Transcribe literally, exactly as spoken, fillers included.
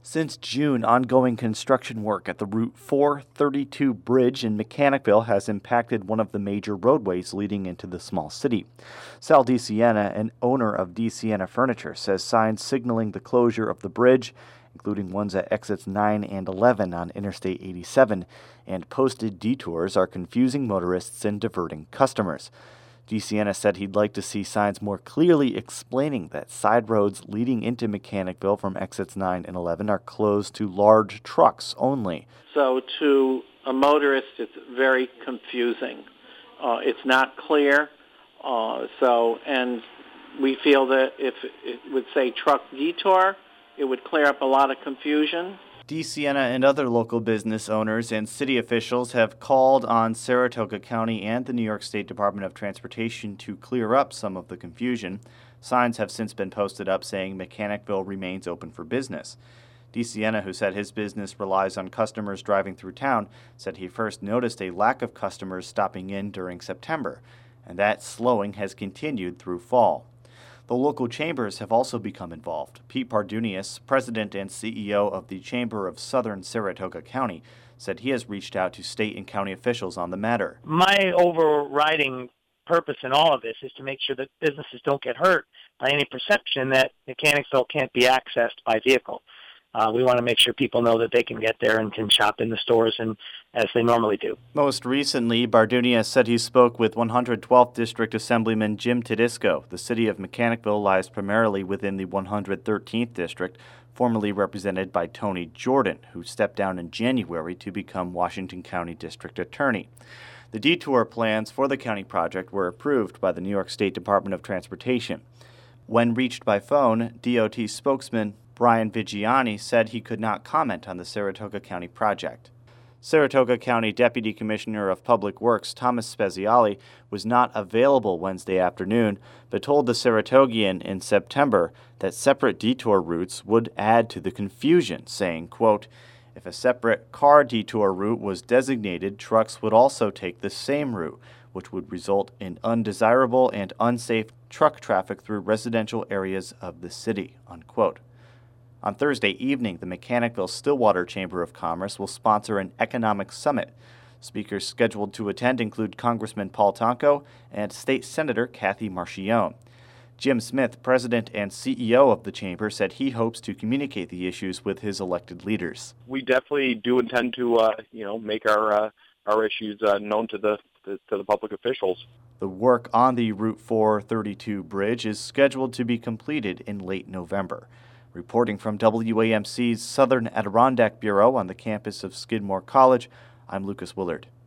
Since June, ongoing construction work at the Route four thirty-two bridge in Mechanicville has impacted one of the major roadways leading into the small city. Sal DeSiena, an owner of DeSiena Furniture, says signs signaling the closure of the bridge, including ones at exits nine and eleven on Interstate eighty-seven, and posted detours are confusing motorists and diverting customers. DeSiena said he'd like to see signs more clearly explaining that side roads leading into Mechanicville from exits nine and eleven are closed to large trucks only. So to a motorist, it's very confusing. Uh, it's not clear. Uh, so, and we feel that if it would say truck detour, it would clear up a lot of confusion. DeSiena and other local business owners and city officials have called on Saratoga County and the New York State Department of Transportation to clear up some of the confusion. Signs have since been posted up saying Mechanicville remains open for business. DeSiena, who said his business relies on customers driving through town, said he first noticed a lack of customers stopping in during September, and that slowing has continued through fall. The local chambers have also become involved. Pete Pardunias, president and C E O of the Chamber of Southern Saratoga County, said he has reached out to state and county officials on the matter. My overriding purpose in all of this is to make sure that businesses don't get hurt by any perception that Mechanicsville can't be accessed by vehicle. Uh, we want to make sure people know that they can get there and can shop in the stores and as they normally do. Most recently, Bardunias said he spoke with one hundred twelfth District Assemblyman Jim Tedisco. The city of Mechanicville lies primarily within the one hundred thirteenth District, formerly represented by Tony Jordan, who stepped down in January to become Washington County District Attorney. The detour plans for the county project were approved by the New York State Department of Transportation. When reached by phone, D O T spokesman Brian Vigiani said he could not comment on the Saratoga County project. Saratoga County Deputy Commissioner of Public Works Thomas Speziali was not available Wednesday afternoon, but told the Saratogian in September that separate detour routes would add to the confusion, saying, quote, "If a separate car detour route was designated, trucks would also take the same route, which would result in undesirable and unsafe truck traffic through residential areas of the city," unquote. On Thursday evening, the Mechanicville-Stillwater Chamber of Commerce will sponsor an economic summit. Speakers scheduled to attend include Congressman Paul Tonko and State Senator Kathy Marchione. Jim Smith, president and C E O of the chamber, said he hopes to communicate the issues with his elected leaders. We definitely do intend to, uh, you know, make our uh, our issues uh, known to the, the to the public officials. The work on the Route four thirty-two bridge is scheduled to be completed in late November. Reporting from W A M C's Southern Adirondack Bureau on the campus of Skidmore College, I'm Lucas Willard.